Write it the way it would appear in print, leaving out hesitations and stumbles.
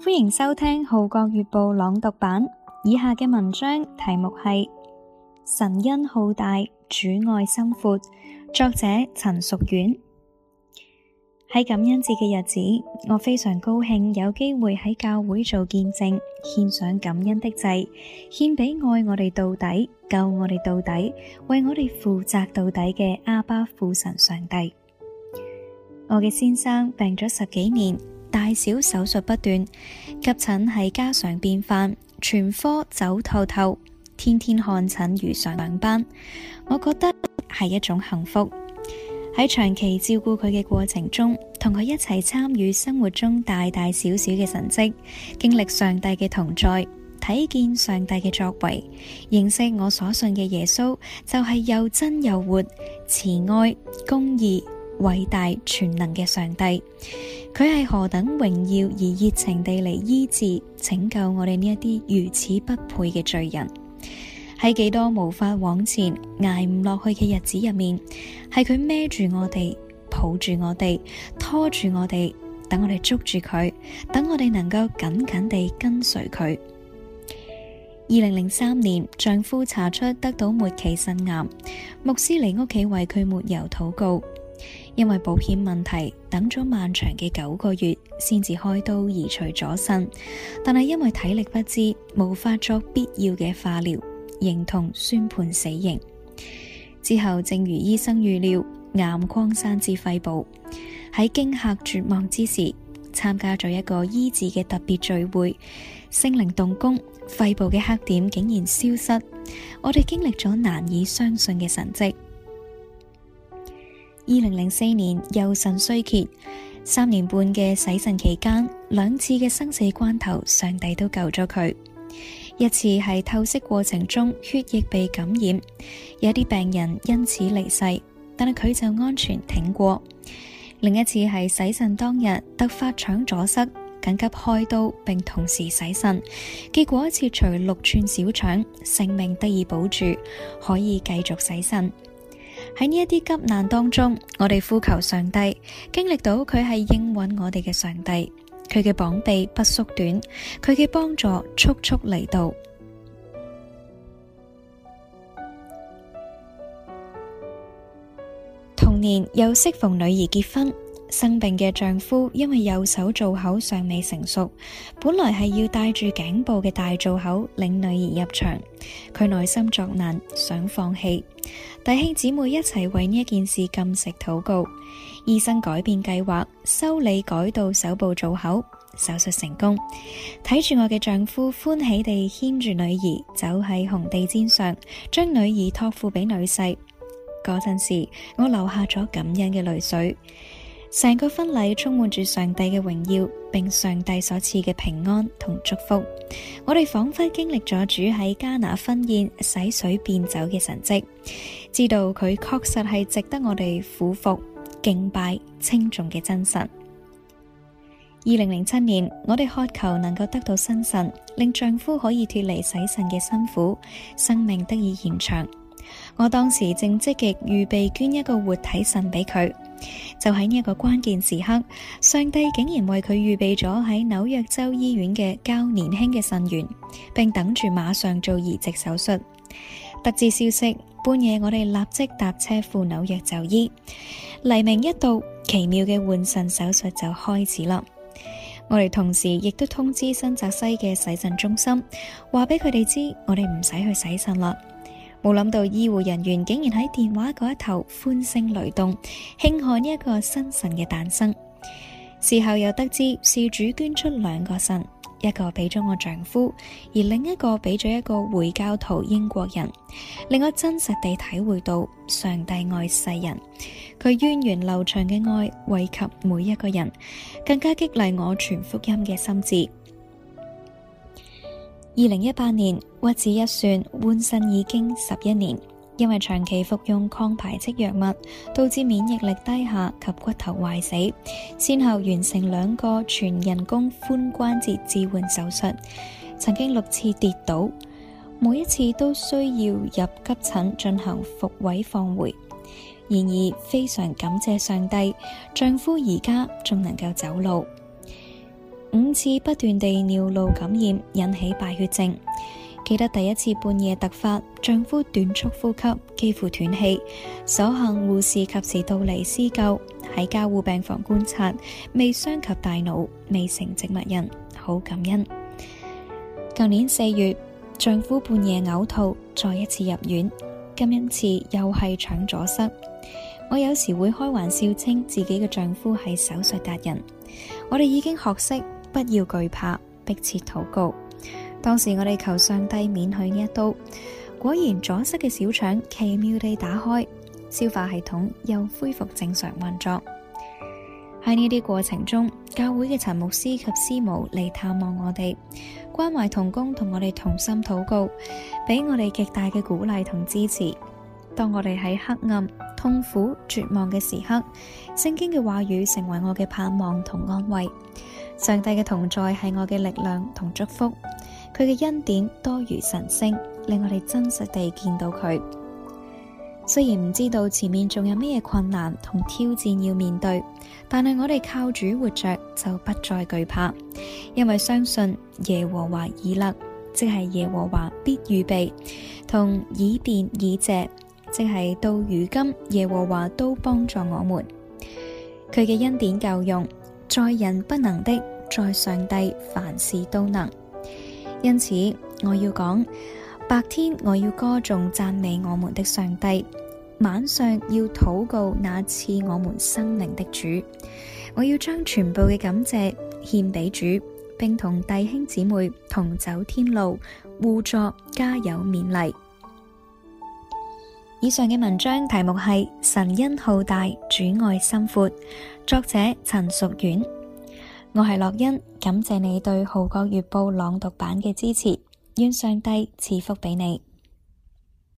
歡迎收聽《號角月報》朗讀版。以下嘅文章題目係神恩浩大，主愛深闊，作者陳淑婉。喺感恩節嘅日子，我非常高興有機會喺教會做見證，獻上感恩的祭，獻俾愛我哋到底、救我哋到底、為我哋負責到底嘅阿爸父神上帝。我嘅先生病咗10幾年，大小手術不斷，急診係家常便飯，全科走透透，天天看診如常上班。我覺得係一種幸福。喺長期照顧佢嘅過程中，同佢一齊參與生活中大大小小嘅神蹟，經歷上帝嘅同在，睇見上帝嘅作為，認識我所信嘅耶穌就係又真又活、慈愛、公義、偉大全能嘅上帝。佢係何等榮耀而熱情地嚟醫治拯救我哋呢一啲如此不配嘅罪人。喺幾多無法往前捱唔落去嘅日子入面，係佢孭住我哋，抱住我哋，拖住我哋，等我哋捉住佢，等我哋能夠緊緊地跟隨佢。2003年，丈夫查出得到末期腎癌，牧師嚟屋企為佢抹油禱告。因為保險問題，等咗漫長嘅9個月先至開刀移除咗腎，但係因為體力不支，無法作必要嘅化療，形同宣判死刑。之後正如醫生預料，癌擴散至肺部。喺驚嚇絕望之時，參加咗一個醫治嘅特別聚會，聖靈動工，肺部嘅黑點竟然消失。我哋經歷咗難以相信嘅神蹟。2004年右腎衰竭，3年半嘅洗腎期間，2次嘅生死關頭，上帝都救咗佢。一次係透析過程中血液被感染，有啲病人因此離世，但係佢就安全挺過。另一次係洗腎當日突發腸阻塞，緊急開刀並同時洗腎，結果切除6寸小腸，性命得以保住，可以繼續洗腎。喺呢一啲急難當中，我哋呼求上帝，經歷到佢係應允我哋嘅上帝，佢嘅膀臂不縮短，佢嘅幫助速速嚟到。同年又適逢女兒結婚，生病嘅丈夫因為右手造口尚未成熟，本來係要戴住頸部嘅大造口領女兒入場，佢內心作難，想放棄。弟兄姊妹一齊為呢一件事禁食禱告，醫生改變計劃，修理改道手部造口，手術成功。睇住我嘅丈夫歡喜地牽住女兒走喺紅地毯上，將女兒託付俾女婿。嗰陣時，我流下咗感恩嘅淚水。成個婚禮充滿住上帝嘅榮耀，並上帝所賜嘅平安同祝福。我哋仿佛經歷咗主喺迦拿婚宴洗水變酒嘅神蹟，知道佢確實係值得我哋俯伏敬拜稱頌嘅真神。2007年，我哋渴求能夠得到新腎，令丈夫可以脫離洗腎嘅辛苦，生命得以延長。我當時正積極預備捐一個活體腎俾佢。就喺呢一個關鍵時刻，上帝竟然為佢預備咗喺紐約州醫院嘅較年輕嘅腎源，並等住馬上做移植手術。得知消息，半夜我哋立即搭車赴紐約就醫。黎明一到，奇妙嘅換腎手術就開始啦。我哋同時亦都通知新澤西嘅洗腎中心，話俾佢哋知我哋唔使去洗腎啦。冇諗到醫護人員竟然喺電話嗰一頭歡聲雷動，慶賀呢一個新腎嘅誕生。事後又得知事主捐出2個腎，一個俾咗我丈夫，而另一個俾咗一個回教徒英國人，令我真實地體會到上帝愛世人，佢源源流長嘅愛惠及每一個人，更加激勵我傳福音嘅心志。2018年屈指一算，換腎已經11年，因為長期服用抗排斥藥物，導致免疫力低下及骨頭壞死，先後完成2個全人工髖關節置換手術，曾經6次跌倒，每一次都需要入急診進行復位放回。然而非常感謝上帝，丈夫而家仲能夠走路。 5次不斷地尿路感染引起敗血症。記得第一次半夜突發，丈夫短促呼吸，幾乎斷氣，所幸護士及時到嚟施救，喺加護病房觀察，未傷及大腦，未成植物人，好感恩。舊年4月，丈夫半夜嘔吐，再一次入院，今次又係腸阻塞。我有時會開玩笑稱自己嘅丈夫係手術達人。我哋已經學識不要懼怕，迫切禱告。當時我哋求上帝免去呢一刀，果然阻塞嘅小腸奇妙地打開，消化系統又恢復正常運作。喺呢啲過程中，教會嘅陳牧師及師母嚟探望我哋，關懷同工同我哋同心禱告，俾我哋極大嘅鼓勵同支持。當我哋喺黑暗、痛苦、絕望嘅時刻，聖經嘅話語成為我嘅盼望同安慰。上帝嘅同在係我嘅力量同祝福，佢嘅恩典多如晨星，令我哋真實地見到佢。雖然唔知道前面仲有咩困難同挑戰要面對，但係我哋靠主活着就不再懼怕，因為相信耶和華以勒，即係耶和華必預備，同以便以謝，即係到如今耶和華都幫助我們。佢嘅恩典夠用，在人不能的，在上帝凡事都能。因此我要講，白天我要歌頌讚美我們的上帝，晚上要禱告那賜我們生命的主。我要將全部嘅感謝獻俾主，並同弟兄姊妹同走天路，互助加油勉勵。以上嘅文章題目係神恩浩大，主愛深闊，作者陳淑婉。我係樂欣，感謝你對《號角月報》朗讀版嘅支持，願上帝賜福俾你。